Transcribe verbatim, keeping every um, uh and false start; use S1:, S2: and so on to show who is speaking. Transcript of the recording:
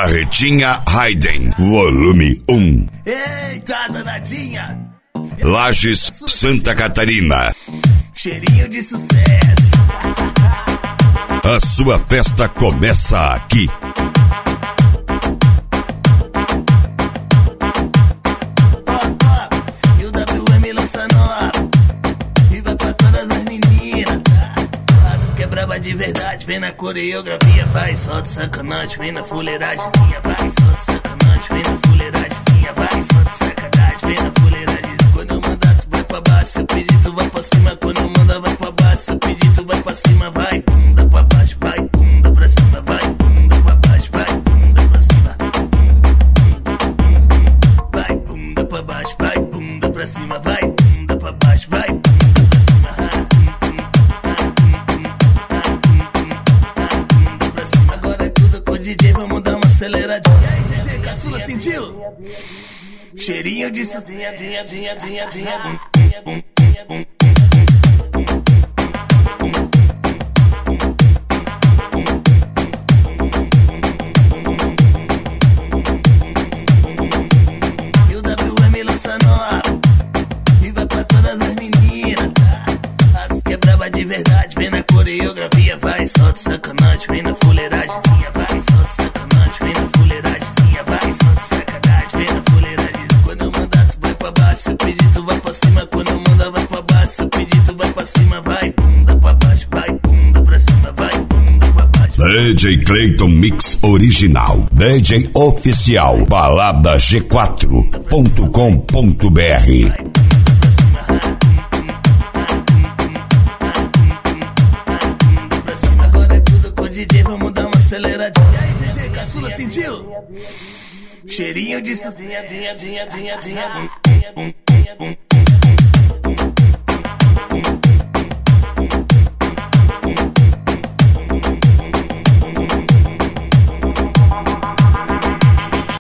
S1: Carretinha Raiden, volume um.
S2: Eita, danadinha!
S1: Lages, Santa Catarina.
S2: Cheirinho de sucesso.
S1: A sua festa começa aqui.
S2: Ó, ó, e o W M lança nova. E vai pra todas as meninas, tá? As que é braba de verdade, vem na coreografia, vai, solta sacanagem, vem na fuleiragemzinha, vai, solta sacanagem, vem na fuleiragemzinha, vai, solta sacanagem, vem na fuleiragem. Quando eu mandar, tu vai pra baixo, se eu pedir, tu vai pra cima. Quando eu mandar, vai pra baixo, se eu pedir, tu vai pra cima, vai, bunda pra baixo, vai, bunda pra cima, vai, bunda pra baixo, vai, bunda pra cima. Vai, bunda pra baixo, vai, bunda pra cima, vai, bunda pra baixo, vai, bunda pra cima. Bunda pra cima. Agora é tudo com o D J, vamos dar uma aceleradinha. E aí, G G, caçula, sentiu? Cheirinho de dinha, dinha, dinha, dinha, dinha. E o W M lança nova. E vai pra todas as meninas, tá? As que é braba de verdade, vem na coreografia, vai, solta sacanagem, vem na fuleiragemzinha, vai, solta sacanagem, vem na fuleiragemzinha, vai, solta sacanagem, vem na fuleiragem. Quando eu mandar, tu vai pra baixo, se eu pedir, tu vai pra cima. Quando eu mandar, vai pra baixo, se eu pedir, tu vai pra cima, vai, bunda pra baixo, vai, bunda pra cima, vai, bunda pra baixo.
S1: D J Clayton Mix Original, D J Oficial, balada g quatro ponto com ponto b r.
S2: Agora é tudo com o D J, vamos dar uma aceleradinha. E aí, G G, caçula, sentiu? Cheirinho de dinha, dinha, dinha, dinha, dinha.